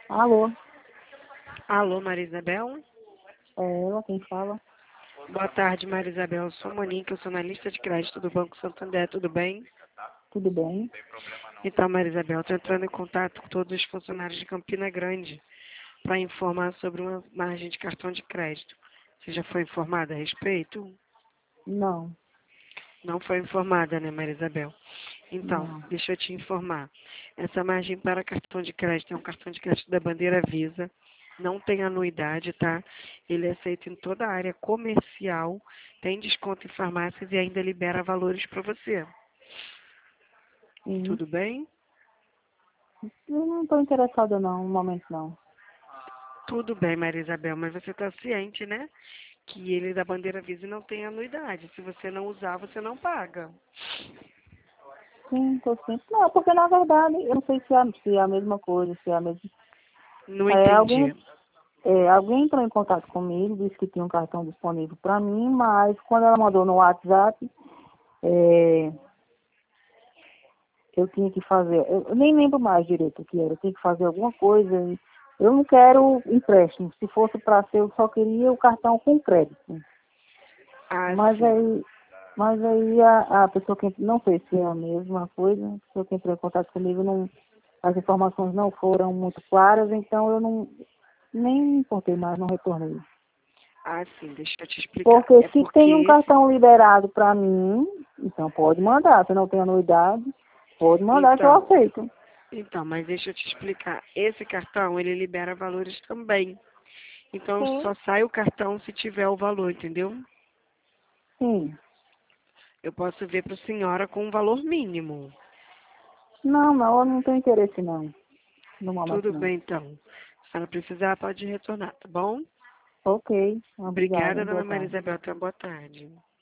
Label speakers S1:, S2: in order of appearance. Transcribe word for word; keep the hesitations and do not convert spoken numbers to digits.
S1: Alô,
S2: Alô, Maria Isabel?
S1: é ela quem fala?
S2: Boa tarde, Maria Isabel. Eu sou Monique, eu sou analista de crédito do Banco Santander, tudo bem?
S1: Tudo bem?
S2: Então, Maria Isabel, estou entrando em contato com todos os funcionários de Campina Grande para informar sobre uma margem de cartão de crédito. Você já foi informada a respeito?
S1: Não,
S2: Não foi informada, né, Maria Isabel? Então,
S1: não.
S2: deixa eu te informar. Essa margem para cartão de crédito é um cartão de crédito da bandeira Visa. Não tem anuidade, tá? Ele é aceito em toda a área comercial, tem desconto em farmácias e ainda libera valores para você.
S1: Sim.
S2: Tudo bem?
S1: Eu não estou interessada não, no momento não.
S2: Tudo bem, Maria Isabel, mas você está ciente, né? Que ele da bandeira Visa não tem anuidade. Se você não usar, você não paga.
S1: Sim, estou sim. Não, porque na verdade, eu não sei se é, se é a mesma coisa, se é a mesma.
S2: Não
S1: É, alguém,
S2: entendi.
S1: é, alguém entrou em contato comigo, disse que tinha um cartão disponível para mim, mas quando ela mandou no WhatsApp, é, eu tinha que fazer, eu, eu nem lembro mais direito o que era, eu tinha que fazer alguma coisa. E eu não quero empréstimo. Se fosse para ser, eu só queria o cartão com crédito.
S2: Ah,
S1: Mas
S2: sim.
S1: aí, mas aí a, a pessoa que, não sei se é a mesma coisa, a pessoa que entrou em contato comigo, não, as informações não foram muito claras, então eu não, nem me importei mais, não retornei.
S2: Ah, sim, deixa eu te explicar.
S1: Porque
S2: É
S1: se
S2: porque
S1: tem um
S2: esse.
S1: cartão liberado para mim, então pode mandar. Se não tem anuidade, pode mandar que eu
S2: Então,
S1: aceito.
S2: Então, mas deixa eu te explicar. Esse cartão, ele libera valores também. Então,
S1: Sim.
S2: só sai o cartão se tiver o valor, entendeu?
S1: Sim.
S2: Eu posso ver para a senhora com um valor mínimo.
S1: Não, não, eu não tenho interesse não, no momento
S2: Tudo
S1: não.
S2: bem, então. Se a senhora precisar, pode retornar, tá bom?
S1: Ok, obrigada,
S2: Obrigada,
S1: boa
S2: dona Maria
S1: tarde.
S2: Isabel. Tenha uma boa tarde.